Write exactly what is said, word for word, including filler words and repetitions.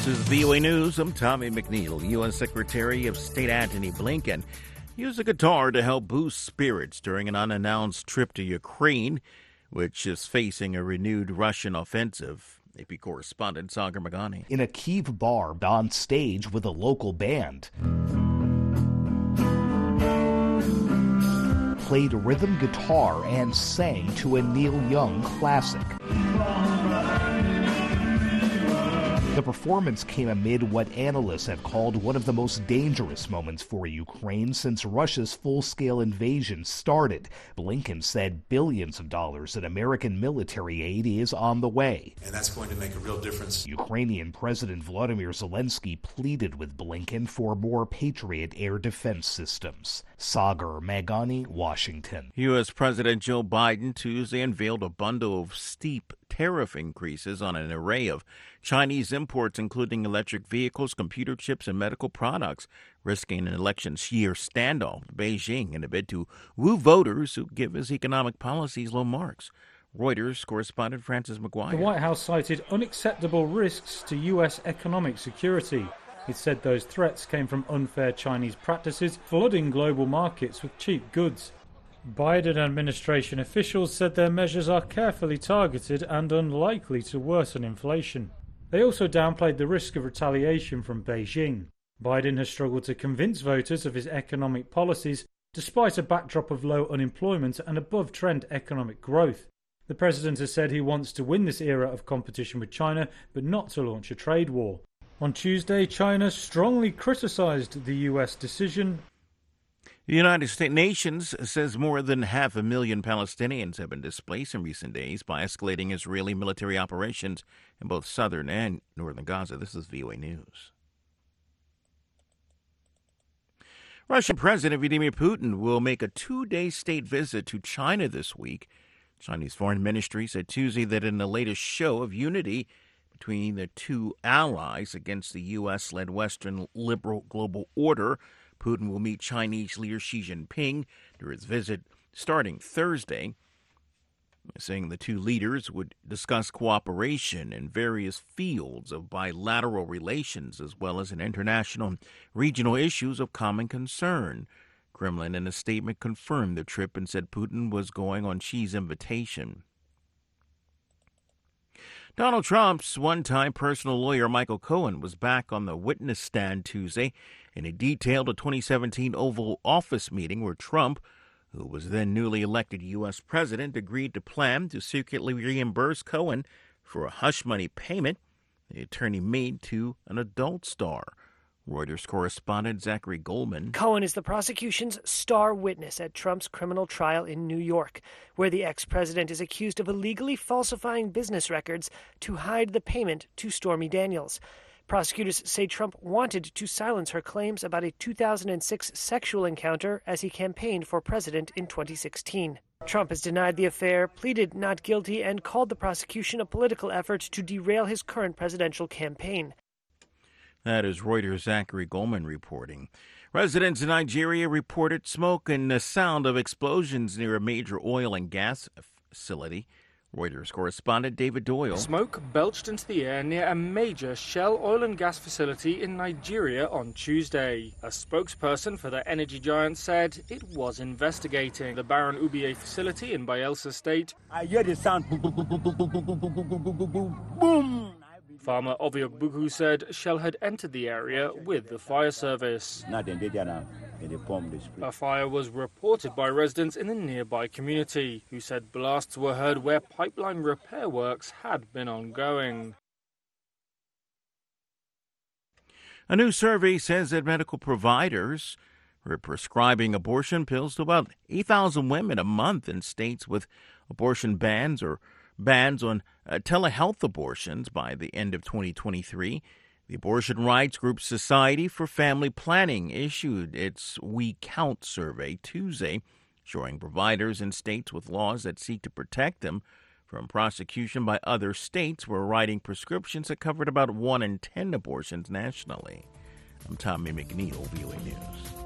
is V O A News. I'm Tommy McNeil. U S. Secretary of State Antony Blinken used a guitar to help boost spirits during an unannounced trip to Ukraine, which is facing a renewed Russian offensive. A P correspondent Sagar Magani. In a Kyiv bar on stage with a local band, played rhythm guitar and sang to a Neil Young classic. The performance came amid what analysts have called one of the most dangerous moments for Ukraine since Russia's full-scale invasion started. Blinken said billions of dollars in American military aid is on the way. And that's going to make a real difference. Ukrainian President Volodymyr Zelensky pleaded with Blinken for more Patriot air defense systems. Sagar Magani, Washington. U S. President Joe Biden Tuesday unveiled a bundle of steep tariff increases on an array of Chinese imports, including electric vehicles, computer chips, and medical products, risking an election year standoff with Beijing in a bid to woo voters who give his economic policies low marks. Reuters correspondent Francis McGuire. The White House cited unacceptable risks to U S economic security. It said those threats came from unfair Chinese practices, flooding global markets with cheap goods. Biden administration officials said their measures are carefully targeted and unlikely to worsen inflation. They also downplayed the risk of retaliation from Beijing. Biden has struggled to convince voters of his economic policies, despite a backdrop of low unemployment and above-trend economic growth. The president has said he wants to win this era of competition with China, but not to launch a trade war. On Tuesday, China strongly criticized the U S decision. The United States Nations says more than half a million Palestinians have been displaced in recent days by escalating Israeli military operations in both southern and northern Gaza. This is V O A News. Russian President Vladimir Putin will make a two-day state visit to China this week. Chinese Foreign Ministry said Tuesday that in the latest show of unity between the two allies against the U S-led Western liberal global order, Putin will meet Chinese leader Xi Jinping during his visit starting Thursday, saying the two leaders would discuss cooperation in various fields of bilateral relations as well as in international and regional issues of common concern. Kremlin, in a statement, confirmed the trip and said Putin was going on Xi's invitation. Donald Trump's one-time personal lawyer, Michael Cohen, was back on the witness stand Tuesday, and he detailed a twenty seventeen Oval Office meeting where Trump, who was then newly elected U S president, agreed to plan to secretly reimburse Cohen for a hush money payment the attorney made to an adult star. Reuters correspondent Zachary Goldman. Cohen is the prosecution's star witness at Trump's criminal trial in New York, where the ex-president is accused of illegally falsifying business records to hide the payment to Stormy Daniels. Prosecutors say Trump wanted to silence her claims about a two thousand six sexual encounter as he campaigned for president in twenty sixteen. Trump has denied the affair, pleaded not guilty, and called the prosecution a political effort to derail his current presidential campaign. That is Reuters' Zachary Goldman reporting. Residents in Nigeria reported smoke and the sound of explosions near a major oil and gas facility. Reuters correspondent David Doyle. Smoke belched into the air near a major Shell oil and gas facility in Nigeria on Tuesday. A spokesperson for the energy giant said it was investigating. The Baron Ubiye facility in Bayelsa State. I hear the sound. Boom, boom, boom, boom, boom, boom, boom, boom, boom, boom, boom, boom. Farmer Oviok Buku said Shell had entered the area with the fire service. A fire was reported by residents in the nearby community, who said blasts were heard where pipeline repair works had been ongoing. A new survey says that medical providers are prescribing abortion pills to about eight thousand women a month in states with abortion bans or bans on uh, telehealth abortions by the end of twenty twenty-three. The abortion rights group Society for Family Planning issued its We Count survey Tuesday, showing providers in states with laws that seek to protect them from prosecution by other states were writing prescriptions that covered about one in ten abortions nationally. I'm Tommy McNeil, V O A News.